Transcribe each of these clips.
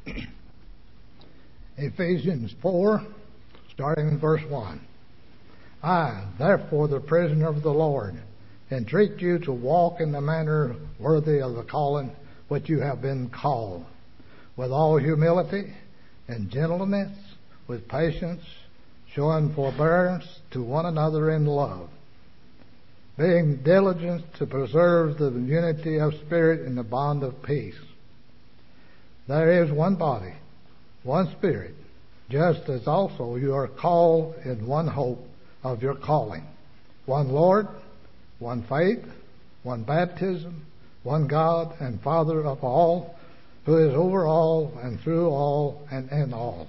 Ephesians 4, starting in verse 1. I, therefore, the prisoner of the Lord, entreat you to walk in the manner worthy of the calling which you have been called, with all humility and gentleness, with patience, showing forbearance to one another in love, being diligent to preserve the unity of spirit in the bond of peace. There is one body, one Spirit, just as also you are called in one hope of your calling, one Lord, one faith, one baptism, one God and Father of all, who is over all and through all and in all.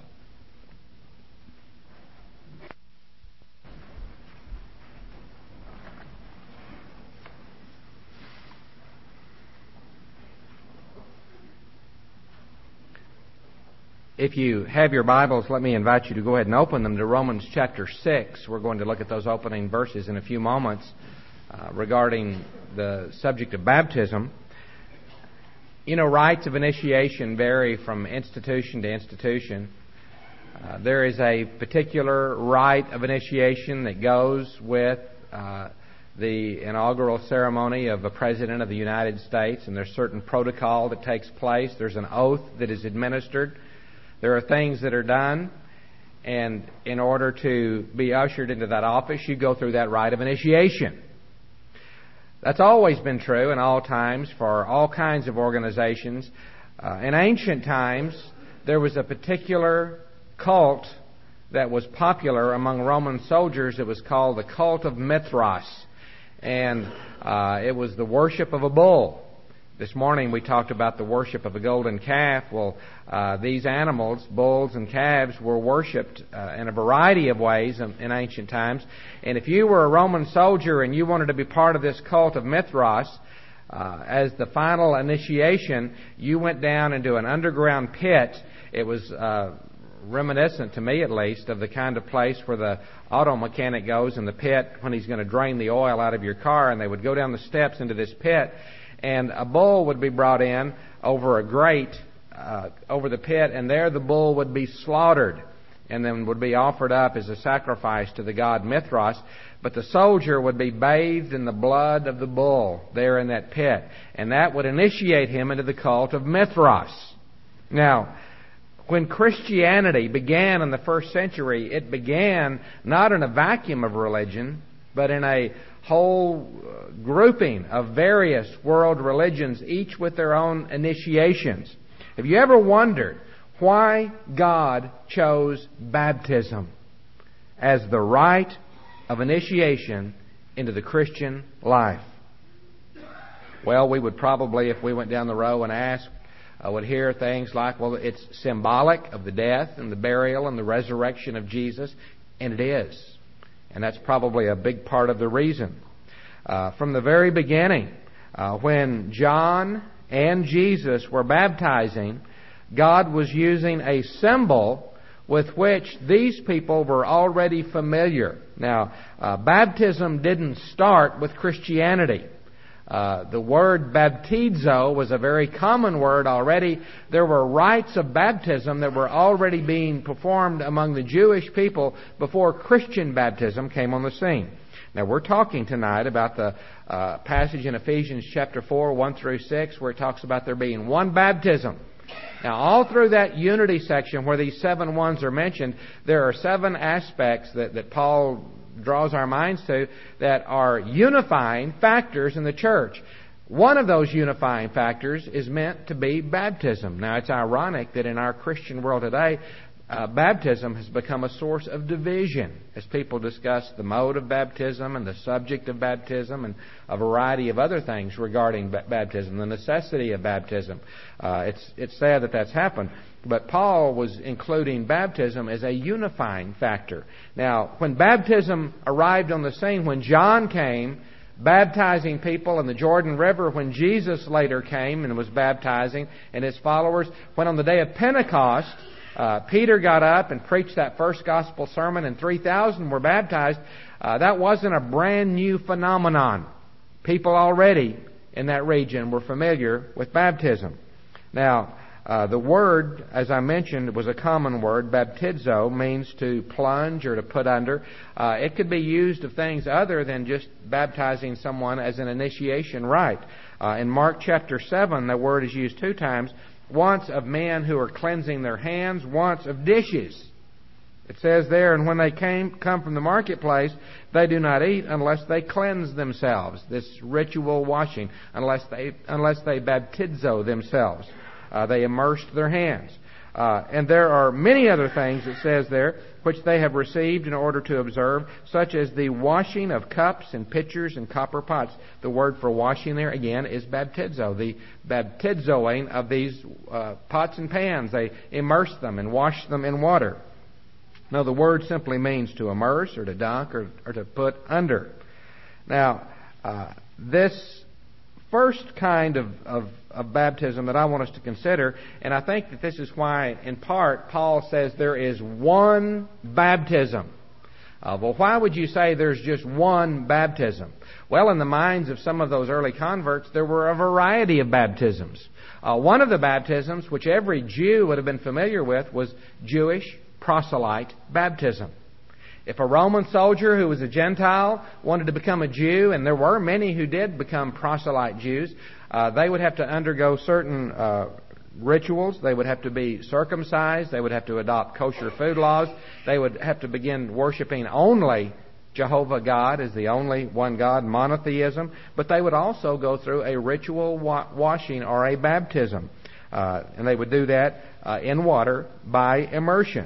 If you have your Bibles, let me invite you to go ahead and open them to Romans chapter 6. We're going to look at those opening verses in a few moments regarding the subject of baptism. You know, rites of initiation vary from institution to institution. There is a particular rite of initiation that goes with the inaugural ceremony of a President of the United States, and there's certain protocol that takes place. There's an oath that is administered. There are things that are done, and in order to be ushered into that office, you go through that rite of initiation. That's always been true in all times for all kinds of organizations. In ancient times, there was a particular cult that was popular among Roman soldiers. It was called the cult of Mithras, and it was the worship of a bull. This morning we talked about the worship of a golden calf. Well, these animals, bulls and calves, were worshipped in a variety of ways in ancient times. And if you were a Roman soldier and you wanted to be part of this cult of Mithras, as the final initiation, you went down into an underground pit. It was reminiscent, to me at least, of the kind of place where the auto mechanic goes in the pit when he's going to drain the oil out of your car, and they would go down the steps into this pit. And a bull would be brought in over a grate over the pit, and there the bull would be slaughtered and then would be offered up as a sacrifice to the god Mithras. But the soldier would be bathed in the blood of the bull there in that pit, and that would initiate him into the cult of Mithras. Now, when Christianity began in the first century, it began not in a vacuum of religion, but in a whole grouping of various world religions, each with their own initiations. Have you ever wondered why God chose baptism as the rite of initiation into the Christian life? Well, we would probably, if we went down the row and asked, would hear things like, well, it's symbolic of the death and the burial and the resurrection of Jesus, and it is. And that's probably a big part of the reason. From the very beginning, when John and Jesus were baptizing, God was using a symbol with which these people were already familiar. Now, baptism didn't start with Christianity. The word baptizo was a very common word already. There were rites of baptism that were already being performed among the Jewish people before Christian baptism came on the scene. Now, we're talking tonight about the passage in Ephesians chapter 4, 1 through 6, where it talks about there being one baptism. Now, all through that unity section where these 7 ones are mentioned, there are 7 aspects that Paul draws our minds to that are unifying factors in the church. One of those unifying factors is meant to be baptism. Now, it's ironic that in our Christian world today, baptism has become a source of division as people discuss the mode of baptism and the subject of baptism and a variety of other things regarding baptism, the necessity of baptism. It's sad that that's happened. But Paul was including baptism as a unifying factor. Now, when baptism arrived on the scene, when John came baptizing people in the Jordan River, when Jesus later came and was baptizing and his followers, when on the day of Pentecost, Peter got up and preached that first gospel sermon and 3,000 were baptized, that wasn't a brand new phenomenon. People already in that region were familiar with baptism. Now, The word, as I mentioned, was a common word. Baptizo means to plunge or to put under. It could be used of things other than just baptizing someone as an initiation rite. In Mark chapter 7, the word is used 2 times. Once of men who are cleansing their hands, once of dishes. It says there, and when they come from the marketplace, they do not eat unless they cleanse themselves. This ritual washing, unless they baptizo themselves. They immersed their hands. And there are many other things, it says there, which they have received in order to observe, such as the washing of cups and pitchers and copper pots. The word for washing there, again, is baptizo. The baptizoing of these pots and pans. They immerse them and wash them in water. Now, the word simply means to immerse or to dunk or to put under. Now, this first kind of baptism that I want us to consider, and I think that this is why, in part, Paul says there is one baptism. Well, why would you say there's just one baptism? Well, in the minds of some of those early converts, there were a variety of baptisms. One of the baptisms, which every Jew would have been familiar with, was Jewish proselyte baptism. If a Roman soldier who was a Gentile wanted to become a Jew, and there were many who did become proselyte Jews, they would have to undergo certain rituals. They would have to be circumcised. They would have to adopt kosher food laws. They would have to begin worshiping only Jehovah God as the only one God, monotheism. But they would also go through a ritual washing or a baptism. And they would do that in water by immersion.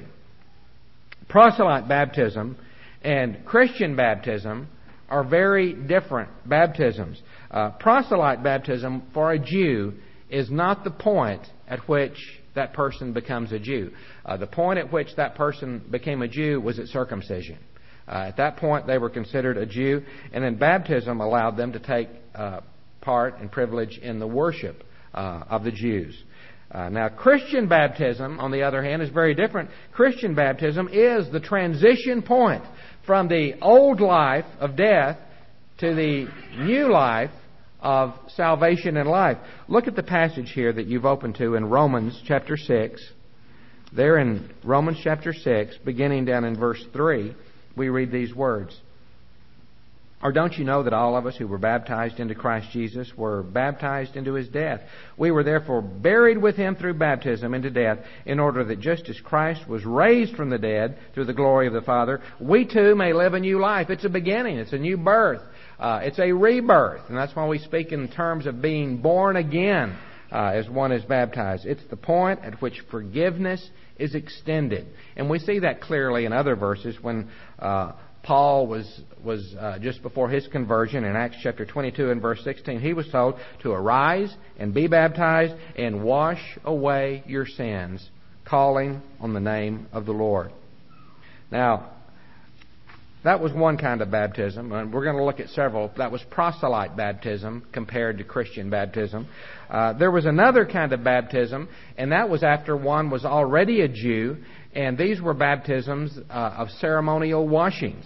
Proselyte baptism and Christian baptism are very different baptisms. Proselyte baptism for a Jew is not the point at which that person becomes a Jew. The point at which that person became a Jew was at circumcision. At that point, they were considered a Jew, and then baptism allowed them to take part and privilege in the worship of the Jews. Now, Christian baptism, on the other hand, is very different. Christian baptism is the transition point from the old life of death to the new life of salvation and life. Look at the passage here that you've opened to in Romans chapter 6. There in Romans chapter 6, beginning down in verse 3, we read these words. Or don't you know that all of us who were baptized into Christ Jesus were baptized into His death? We were therefore buried with Him through baptism into death, in order that just as Christ was raised from the dead through the glory of the Father, we too may live a new life. It's a beginning. It's a new birth. It's a rebirth. And that's why we speak in terms of being born again as one is baptized. It's the point at which forgiveness is extended. And we see that clearly in other verses when Paul was just before his conversion in Acts chapter 22 and verse 16. He was told to arise and be baptized and wash away your sins, calling on the name of the Lord. Now, that was one kind of baptism, and we're going to look at several. That was proselyte baptism compared to Christian baptism. There was another kind of baptism, and that was after one was already a Jew, and these were baptisms of ceremonial washings.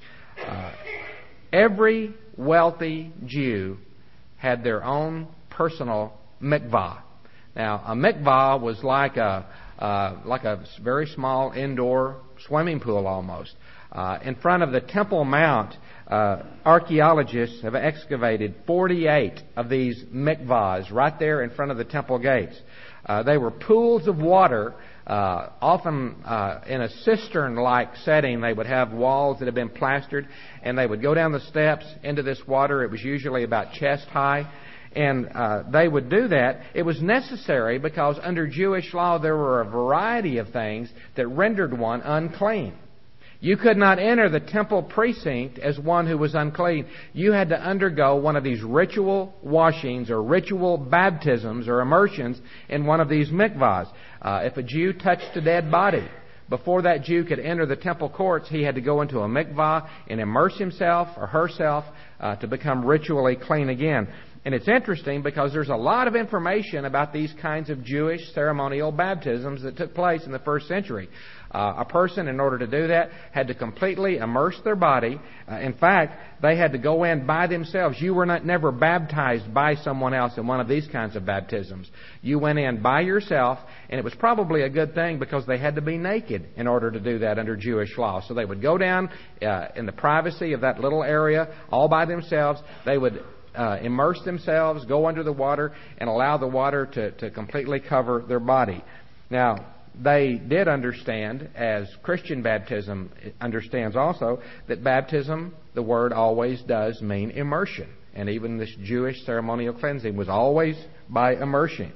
Every wealthy Jew had their own personal mikvah. Now, a mikvah was like a very small indoor swimming pool almost. In front of the Temple Mount, archaeologists have excavated 48 of these mikvahs right there in front of the temple gates. They were pools of water, often in a cistern-like setting. They would have walls that had been plastered, and they would go down the steps into this water. It was usually about chest high. And they would do that. It was necessary because under Jewish law there were a variety of things that rendered one unclean. You could not enter the temple precinct as one who was unclean. You had to undergo one of these ritual washings or ritual baptisms or immersions in one of these mikvahs. If a Jew touched a dead body, before that Jew could enter the temple courts, he had to go into a mikvah and immerse himself or herself to become ritually clean again. And it's interesting because there's a lot of information about these kinds of Jewish ceremonial baptisms that took place in the first century. A person, in order to do that, had to completely immerse their body. In fact, they had to go in by themselves. You were never baptized by someone else in one of these kinds of baptisms. You went in by yourself, and it was probably a good thing because they had to be naked in order to do that under Jewish law. So they would go down in the privacy of that little area all by themselves. They would immerse themselves, go under the water, and allow the water to completely cover their body. Now, they did understand, as Christian baptism understands also, that baptism, the word always does mean immersion. And even this Jewish ceremonial cleansing was always by immersion.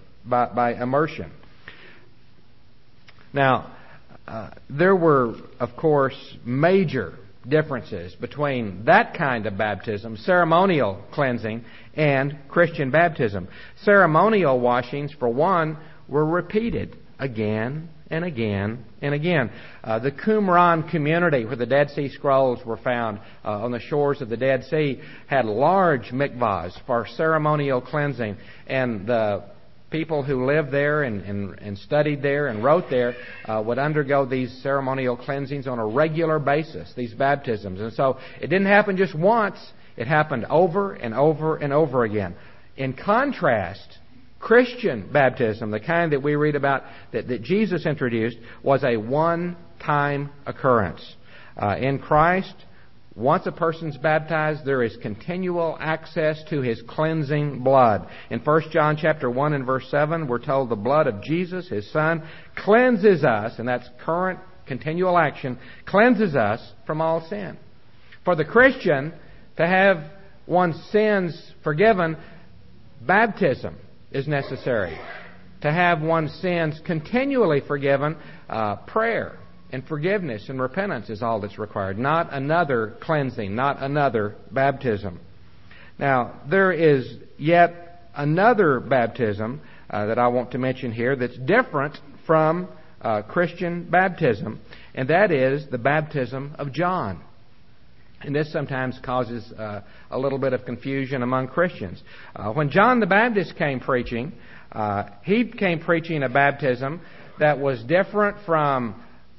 Now, there were, of course, major differences between that kind of baptism, ceremonial cleansing, and Christian baptism. Ceremonial washings, for one, were repeated again and again and again. The Qumran community, where the Dead Sea Scrolls were found on the shores of the Dead Sea, had large mikvahs for ceremonial cleansing, and the people who lived there and studied there and wrote there would undergo these ceremonial cleansings on a regular basis, these baptisms. And so it didn't happen just once, it happened over and over and over again. In contrast, Christian baptism, the kind that we read about that Jesus introduced, was a one-time occurrence. In Christ, once a person's baptized, there is continual access to His cleansing blood. In 1 John chapter 1 and verse 7, we're told the blood of Jesus, His Son, cleanses us, and that's current, continual action, cleanses us from all sin. For the Christian to have one's sins forgiven, baptism is necessary. To have one's sins continually forgiven, prayer and forgiveness and repentance is all that's required. Not another cleansing, not another baptism. Now, there is yet another baptism that I want to mention here that's different from Christian baptism, and that is the baptism of John. And this sometimes causes a little bit of confusion among Christians. When John the Baptist came preaching, he came preaching a baptism that was different from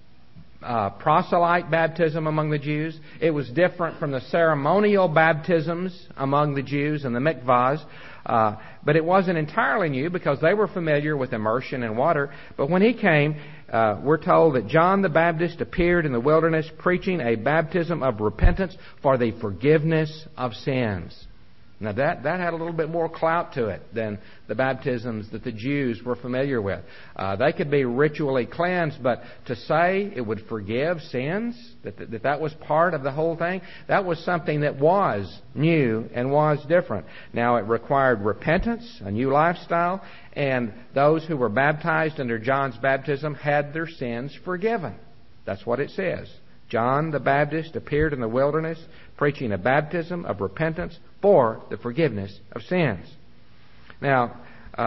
proselyte baptism among the Jews. It was different from the ceremonial baptisms among the Jews and the mikvahs. But it wasn't entirely new because they were familiar with immersion in water. But when he came, we're told that John the Baptist appeared in the wilderness preaching a baptism of repentance for the forgiveness of sins. Now that had a little bit more clout to it than the baptisms that the Jews were familiar with. They could be ritually cleansed, but to say it would forgive sins, that was part of the whole thing, that was something that was new and was different. Now it required repentance, a new lifestyle, and those who were baptized under John's baptism had their sins forgiven. That's what it says. John the Baptist appeared in the wilderness preaching a baptism of repentance for the forgiveness of sins. Now,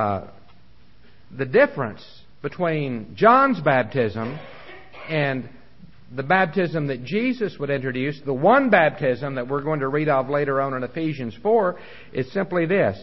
the difference between John's baptism and the baptism that Jesus would introduce, the one baptism that we're going to read of later on in Ephesians 4, is simply this.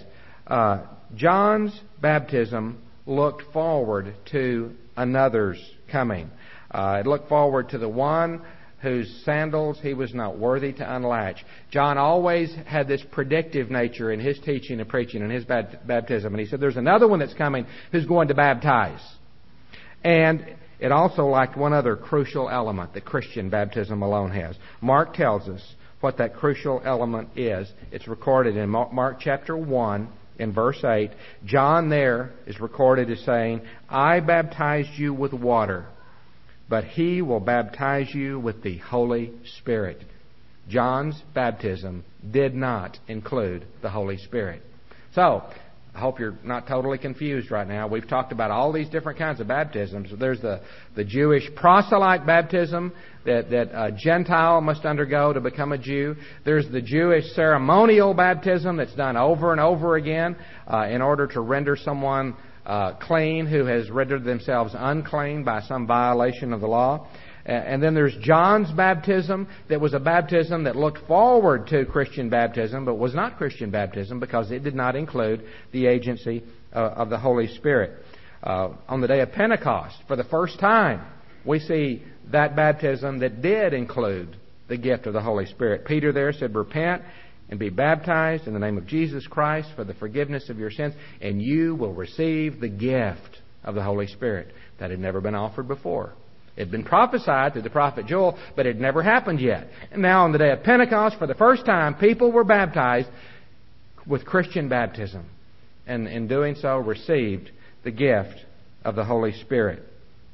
John's baptism looked forward to another's coming. It looked forward to the one whose sandals he was not worthy to unlatch. John always had this predictive nature in his teaching and preaching and his baptism. And he said, there's another one that's coming who's going to baptize. And it also lacked one other crucial element that Christian baptism alone has. Mark tells us what that crucial element is. It's recorded in Mark chapter 1 in verse 8. John there is recorded as saying, I baptized you with water, but He will baptize you with the Holy Spirit. John's baptism did not include the Holy Spirit. So, I hope you're not totally confused right now. We've talked about all these different kinds of baptisms. There's the Jewish proselyte baptism that a Gentile must undergo to become a Jew. There's the Jewish ceremonial baptism that's done over and over again in order to render someone clean who has rendered themselves unclean by some violation of the law. And then there's John's baptism, that was a baptism that looked forward to Christian baptism, but was not Christian baptism because it did not include the agency of the Holy Spirit. On the day of Pentecost, for the first time, we see that baptism that did include the gift of the Holy Spirit. Peter there said, "Repent and be baptized in the name of Jesus Christ for the forgiveness of your sins, and you will receive the gift of the Holy Spirit." That had never been offered before. It had been prophesied through the prophet Joel, but it had never happened yet. And now on the day of Pentecost, for the first time, people were baptized with Christian baptism, and in doing so received the gift of the Holy Spirit.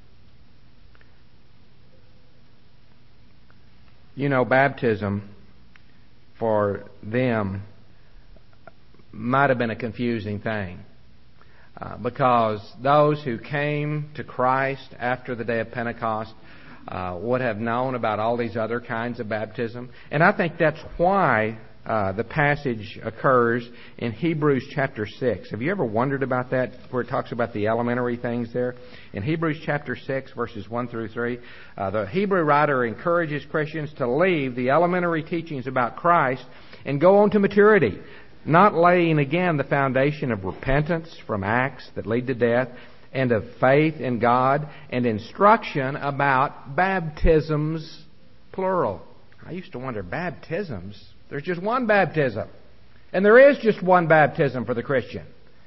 You know, baptism for them might have been a confusing thing because those who came to Christ after the day of Pentecost would have known about all these other kinds of baptism. And I think that's why the passage occurs in Hebrews chapter 6. Have you ever wondered about that, where it talks about the elementary things there? In Hebrews chapter 6, verses 1 through 3, the Hebrew writer encourages Christians to leave the elementary teachings about Christ and go on to maturity, not laying again the foundation of repentance from acts that lead to death, and of faith in God, and instruction about baptisms, plural. I used to wonder, baptisms? There's just one baptism. And there is just one baptism for the Christian.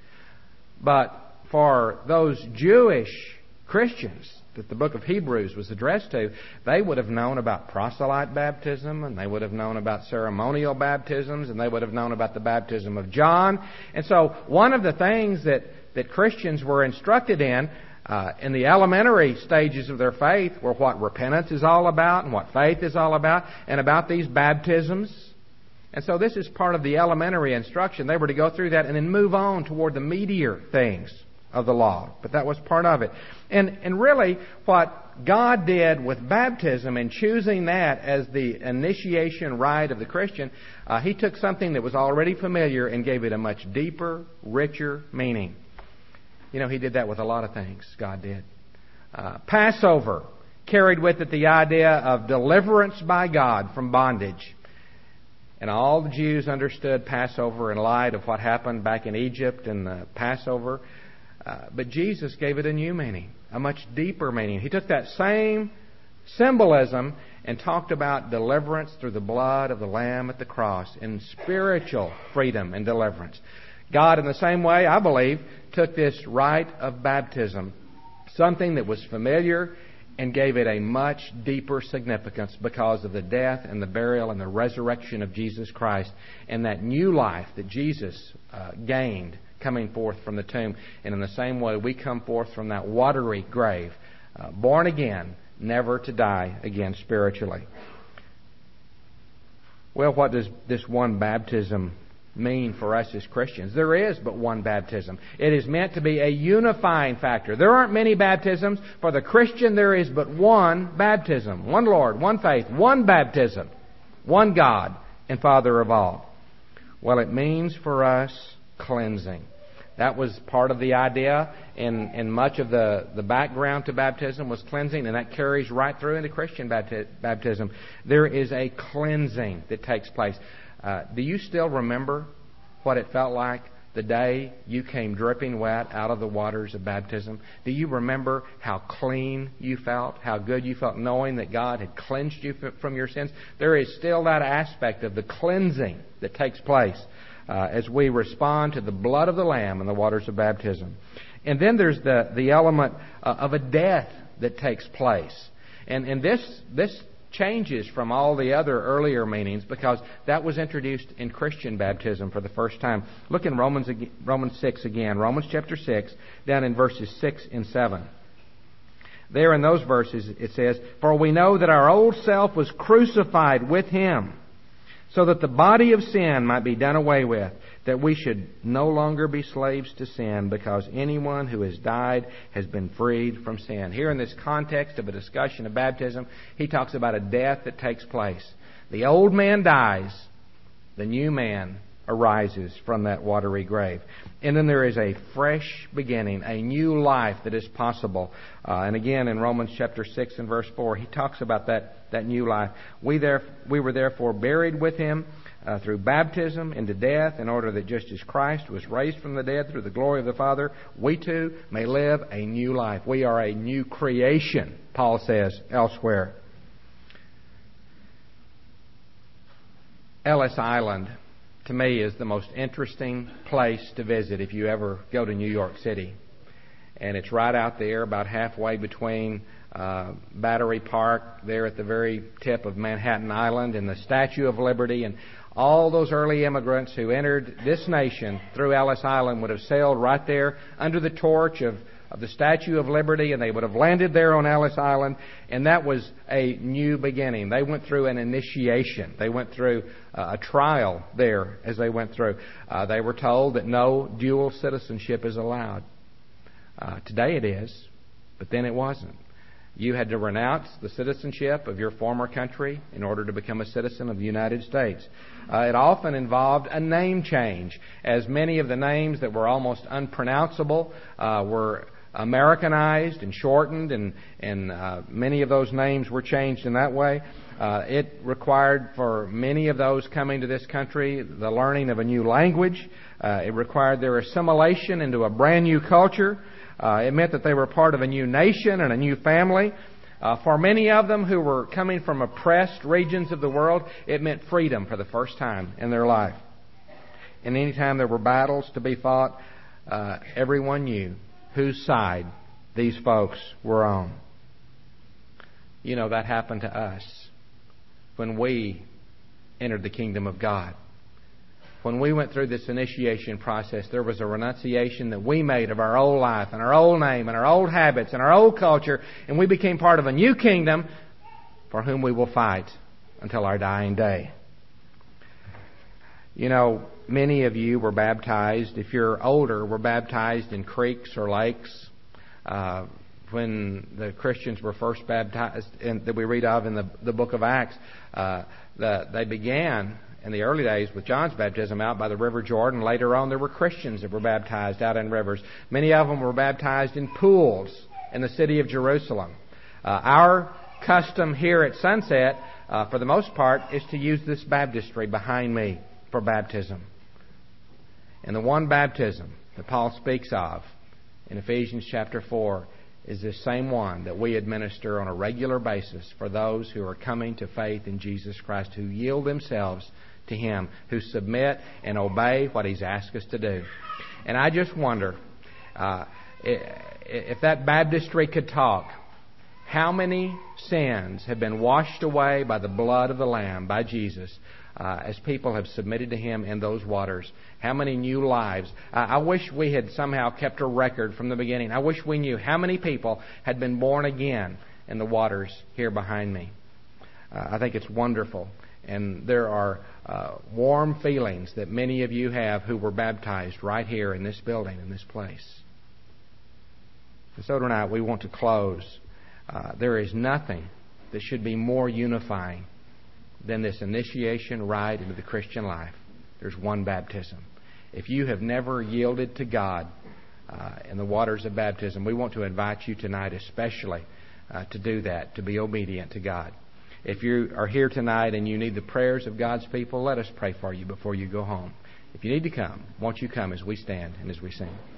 But for those Jewish Christians that the book of Hebrews was addressed to, they would have known about proselyte baptism, and they would have known about ceremonial baptisms, and they would have known about the baptism of John. And so one of the things that Christians were instructed in the elementary stages of their faith were what repentance is all about and what faith is all about, and about these baptisms. And so this is part of the elementary instruction. They were to go through that and then move on toward the meatier things of the law. But that was part of it. And really, what God did with baptism and choosing that as the initiation rite of the Christian, He took something that was already familiar and gave it a much deeper, richer meaning. You know, He did that with a lot of things. God did. Passover carried with it the idea of deliverance by God from bondage. And all the Jews understood Passover in light of what happened back in Egypt and the Passover. But Jesus gave it a new meaning, a much deeper meaning. He took that same symbolism and talked about deliverance through the blood of the Lamb at the cross and spiritual freedom and deliverance. God, in the same way, I believe, took this rite of baptism, something that was familiar, and gave it a much deeper significance because of the death and the burial and the resurrection of Jesus Christ and that new life that Jesus gained coming forth from the tomb. And in the same way, we come forth from that watery grave, born again, never to die again spiritually. Well, what does this one baptism mean for us as Christians? There is but one baptism. It is meant to be a unifying factor. There aren't many baptisms. For the Christian, there is but one baptism. One Lord, one faith, one baptism, one God and Father of all. Well, it means for us cleansing. That was part of the idea in much of the background to baptism was cleansing, and that carries right through into Christian baptism. There is a cleansing that takes place. Do you still remember what it felt like the day you came dripping wet out of the waters of baptism? Do you remember how clean you felt, how good you felt knowing that God had cleansed you from your sins? There is still that aspect of the cleansing that takes place as we respond to the blood of the Lamb and the waters of baptism. And then there's the element of a death that takes place. And this changes from all the other earlier meanings because that was introduced in Christian baptism for the first time. Look in Romans 6 again. Romans chapter 6, down in verses 6 and 7. There in those verses it says, "For we know that our old self was crucified with Him, so that the body of sin might be done away with, that we should no longer be slaves to sin, because anyone who has died has been freed from sin." Here in this context of a discussion of baptism, he talks about a death that takes place. The old man dies, the new man arises from that watery grave. And then there is a fresh beginning, a new life that is possible. And again, in Romans chapter 6 and verse 4, he talks about that new life. We were therefore buried with Him through baptism into death, in order that just as Christ was raised from the dead through the glory of the Father, we too may live a new life. We are a new creation, Paul says elsewhere. Ellis Island, to me, is the most interesting place to visit if you ever go to New York City. And it's right out there, about halfway between Battery Park, there at the very tip of Manhattan Island, and the Statue of Liberty. And all those early immigrants who entered this nation through Ellis Island would have sailed right there under the torch of the Statue of Liberty, and they would have landed there on Ellis Island, and that was a new beginning. They went through an initiation. They went through a trial there as they went through. They were told that no dual citizenship is allowed. Today it is, but then it wasn't. You had to renounce the citizenship of your former country in order to become a citizen of the United States. It often involved a name change, as many of the names that were almost unpronounceable were Americanized and shortened, and many of those names were changed in that way. It required for many of those coming to this country the learning of a new language. It required their assimilation into a brand new culture. It meant that they were part of a new nation and a new family. For many of them who were coming from oppressed regions of the world, it meant freedom for the first time in their life. And any time there were battles to be fought, everyone knew whose side these folks were on. You know, that happened to us when we entered the kingdom of God. When we went through this initiation process, there was a renunciation that we made of our old life and our old name and our old habits and our old culture, and we became part of a new kingdom for whom we will fight until our dying day. You know, many of you were baptized, if you're older, were baptized in creeks or lakes. When the Christians were first baptized, that we read of in the book of Acts, they began in the early days with John's baptism out by the River Jordan. Later on, there were Christians that were baptized out in rivers. Many of them were baptized in pools in the city of Jerusalem. Our custom here at Sunset, for the most part, is to use this baptistry behind me for baptism. And the one baptism that Paul speaks of in Ephesians chapter 4 is the same one that we administer on a regular basis for those who are coming to faith in Jesus Christ, who yield themselves to Him, who submit and obey what He's asked us to do. And I just wonder, if that baptistry could talk, how many sins have been washed away by the blood of the Lamb, by Jesus, as people have submitted to Him in those waters? How many new lives? I wish we had somehow kept a record from the beginning. I wish we knew how many people had been born again in the waters here behind me. I think it's wonderful. And there are warm feelings that many of you have who were baptized right here in this building, in this place. And so tonight we want to close. There is nothing that should be more unifying than this initiation rite into the Christian life. There's one baptism. If you have never yielded to God in the waters of baptism, we want to invite you tonight especially to do that, to be obedient to God. If you are here tonight and you need the prayers of God's people, let us pray for you before you go home. If you need to come, won't you come as we stand and as we sing?